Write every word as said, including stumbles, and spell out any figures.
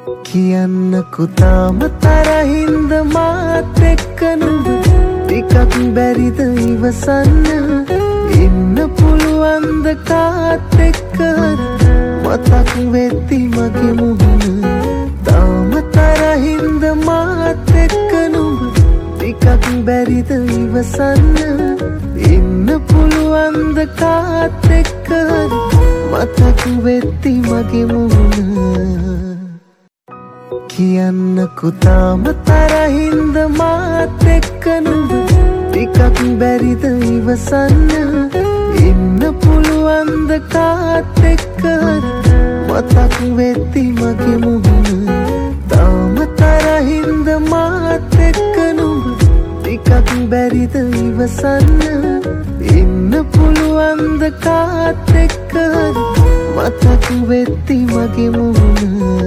කියන්නකෝ තාම තරහින්ද මාත් එක්ක නුඹ ටිකක් බැරිද ඉවසන්න ඉන්න පුළුවන්ද කාත් එක්ක මතක් වෙද්දි මගේ මුහුණ තාම තරහින්ද මාත් එක්ක නුඹ ටිකක් බැරිද ඉවසන්න ඉන්න පුළුවන්ද කාත් එක්ක මතක් වෙද්දි මගේ මුහුණ කියන්නකෝ තාම තරහින්ද මාත් එක්ක නුඹ ටිකක් බැරිද ඉවසන්න ඉන්න පුළුවන්ද කාත් එක්ක මතක් වෙද්දි මගේ මුහුණ තාම තරහින්ද මාත් එක්ක නුඹ ටිකක් බැරිද ඉවසන්න ඉන්න පුළුවන්ද කාත් එක්ක මතක් වෙද්දි මගේ මුහුණ